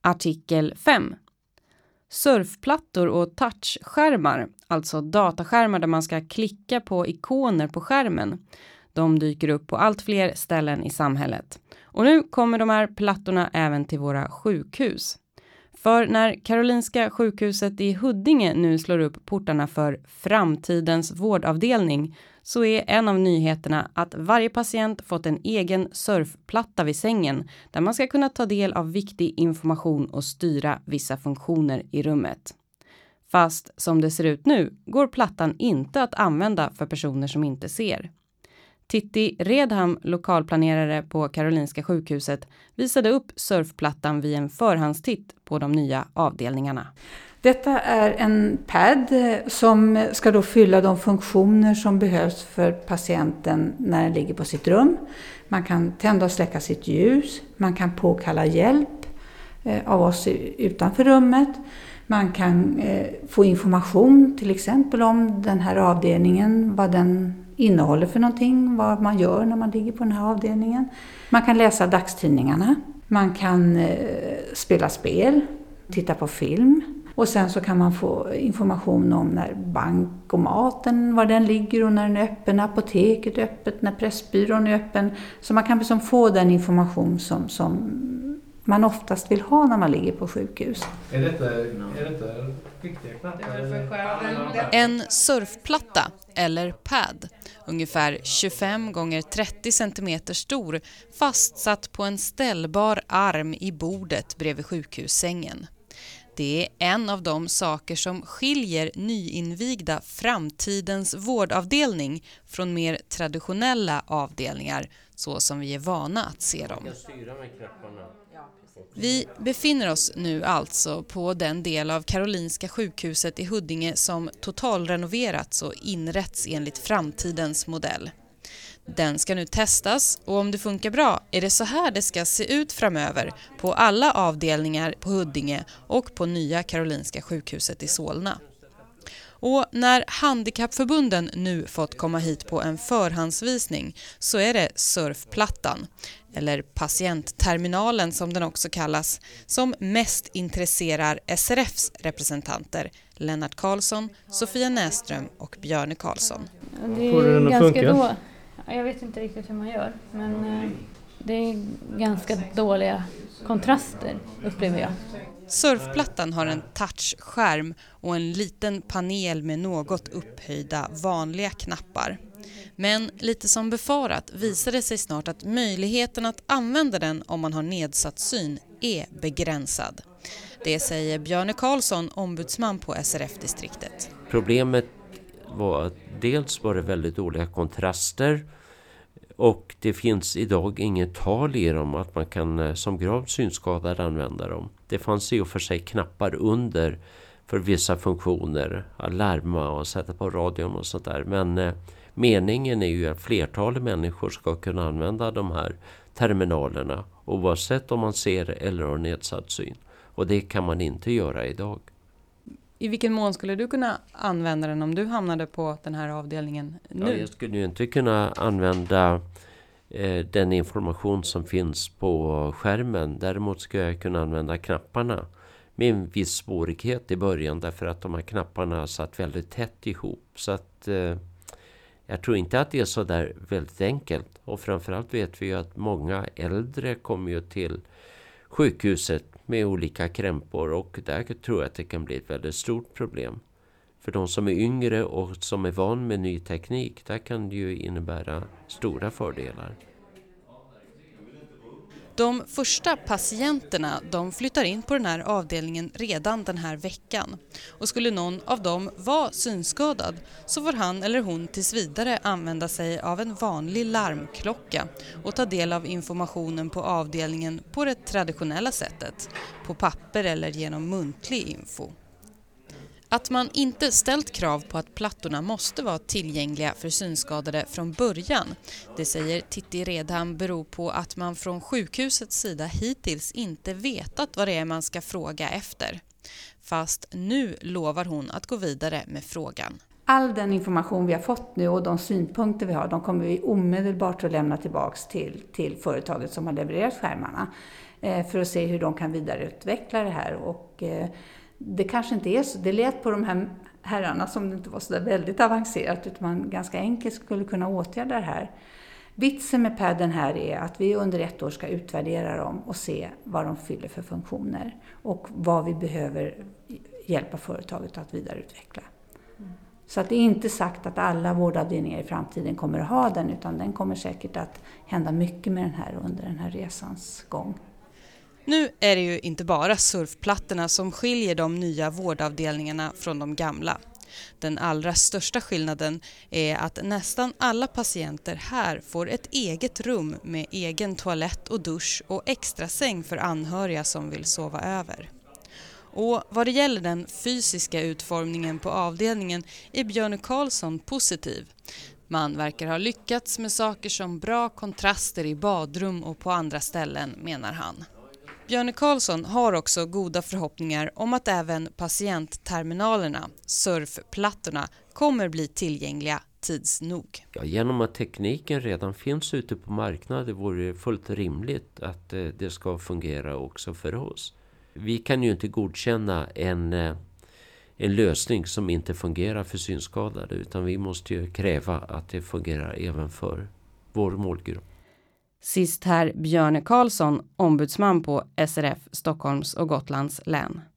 Artikel 5. Surfplattor och touchskärmar, alltså dataskärmar där man ska klicka på ikoner på skärmen. De dyker upp på allt fler ställen i samhället. Och nu kommer de här plattorna även till våra sjukhus. För när Karolinska sjukhuset i Huddinge nu slår upp portarna för framtidens vårdavdelning så är en av nyheterna att varje patient fått en egen surfplatta vid sängen där man ska kunna ta del av viktig information och styra vissa funktioner i rummet. Fast som det ser ut nu går plattan inte att använda för personer som inte ser. Titti Redham, lokalplanerare på Karolinska sjukhuset, visade upp surfplattan vid en förhandstitt på de nya avdelningarna. Detta är en pad som ska då fylla de funktioner som behövs för patienten när den ligger på sitt rum. Man kan tända och släcka sitt ljus, man kan påkalla hjälp av oss utanför rummet. Man kan få information till exempel om den här avdelningen, vad den innehåller för någonting, vad man gör när man ligger på den här avdelningen. Man kan läsa dagstidningarna, man kan spela spel, titta på film. Och sen så kan man få information om när bankomaten, var den ligger och när den är öppen, apoteket är öppet, när pressbyrån är öppen. Så man kan liksom få den information som man oftast vill ha när man ligger på sjukhus. Är detta riktiga knappar? En surfplatta eller pad, ungefär 25 x 30 cm stor, fastsatt på en ställbar arm i bordet bredvid sjukhussängen. Det är en av de saker som skiljer nyinvigda framtidens vårdavdelning från mer traditionella avdelningar så som vi är vana att se dem. Vi befinner oss nu alltså på den del av Karolinska sjukhuset i Huddinge som totalrenoverats och inrätts enligt framtidens modell. Den ska nu testas och om det funkar bra är det så här det ska se ut framöver på alla avdelningar på Huddinge och på nya Karolinska sjukhuset i Solna. Och när handikappförbunden nu fått komma hit på en förhandsvisning så är det surfplattan, eller patientterminalen som den också kallas, som mest intresserar SRFs representanter Lennart Karlsson, Sofia Näström och Björne Karlsson. Det är ganska jag vet inte riktigt hur man gör, men det är ganska dåliga kontraster upplever jag. Surfplattan har en touchskärm och en liten panel med något upphöjda vanliga knappar. Men lite som befarat visar det sig snart att möjligheten att använda den om man har nedsatt syn är begränsad. Det säger Björne Karlsson, ombudsman på SRF-distriktet. Problemet var att dels var det väldigt dåliga kontraster och det finns idag inget tal i dem att man kan som gravt synskadad använda dem. Det fanns i och för sig knappar under för vissa funktioner, att larma och sätta på radion och sånt där. Men meningen är ju att flertalet människor ska kunna använda de här terminalerna oavsett om man ser eller har nedsatt syn. Och det kan man inte göra idag. I vilken mån skulle du kunna använda den om du hamnade på den här avdelningen nu? Ja, jag skulle ju inte kunna använda den information som finns på skärmen. Däremot skulle jag kunna använda knapparna med en viss svårighet i början därför att de här knapparna satt väldigt tätt ihop. Så att jag tror inte att det är så där väldigt enkelt. Och framförallt vet vi ju att många äldre kommer ju till sjukhuset med olika krämpor och där tror jag att det kan bli ett väldigt stort problem. För de som är yngre och som är van med ny teknik, där kan det ju innebära stora fördelar. De första patienterna de flyttar in på den här avdelningen redan den här veckan. Och skulle någon av dem vara synskadad så får han eller hon tills vidare använda sig av en vanlig larmklocka och ta del av informationen på avdelningen på det traditionella sättet, på papper eller genom muntlig info. Att man inte ställt krav på att plattorna måste vara tillgängliga för synskadade från början, det säger Titti Redham, beror på att man från sjukhusets sida hittills inte vetat vad det är man ska fråga efter. Fast nu lovar hon att gå vidare med frågan. All den information vi har fått nu och de synpunkter vi har, de kommer vi omedelbart att lämna tillbaks till företaget som har levererat skärmarna. för att se hur de kan vidareutveckla det här. Och det kanske inte är så, det lät på de här herrarna som det inte var så där väldigt avancerat, utan man ganska enkelt skulle kunna åtgärda det här. Vitsen med padden här är att vi under 1 år ska utvärdera dem och se vad de fyller för funktioner och vad vi behöver hjälpa företaget att vidareutveckla. Så att det är inte sagt att alla vårdavdelningar i framtiden kommer att ha den, utan den kommer säkert att hända mycket med den här under den här resans gång. Nu är det ju inte bara surfplattorna som skiljer de nya vårdavdelningarna från de gamla. Den allra största skillnaden är att nästan alla patienter här får ett eget rum med egen toalett och dusch och extra säng för anhöriga som vill sova över. Och vad det gäller den fysiska utformningen på avdelningen är Björne Karlsson positiv. Man verkar ha lyckats med saker som bra kontraster i badrum och på andra ställen, menar han. Björne Karlsson har också goda förhoppningar om att även patientterminalerna, surfplattorna, kommer bli tillgängliga tids nog. Ja, genom att tekniken redan finns ute på marknaden vore det fullt rimligt att det ska fungera också för oss. Vi kan ju inte godkänna en lösning som inte fungerar för synskadade, utan vi måste ju kräva att det fungerar även för vår målgrupp. Sist här Björne Karlsson, ombudsman på SRF Stockholms och Gotlands län.